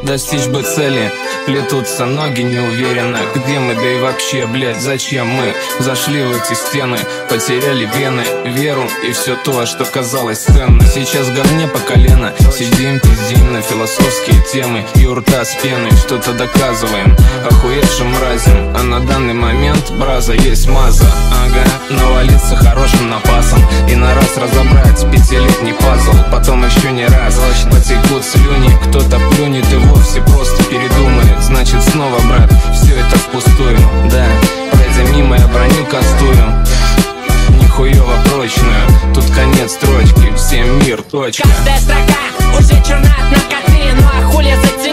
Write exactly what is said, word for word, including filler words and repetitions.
достичь бы цели. Плетутся ноги неуверенно. Где мы, да и вообще, блядь, зачем мы зашли в эти стены? Потеряли вены, веру и все то, что казалось ценно. Сейчас в говне по колено. Сидим, пиздим на философские темы и у рта с пеной что-то доказываем охуевшим мразям. А на данный момент, браза, есть маза. Ага, навалиться хорошим напасом и на раз разобрать пятилетний пазл. Потом еще не раз потекут слюни. Кто-то плюнет и вовсе просто передумает. Значит снова, брат, все это впустую. Да, пройдя мимо, я броню кастую. Нихуево прочную. Тут конец строчки, всем мир, точка. Каждая строка уже черна от наркоты. Ну а хули за тебя?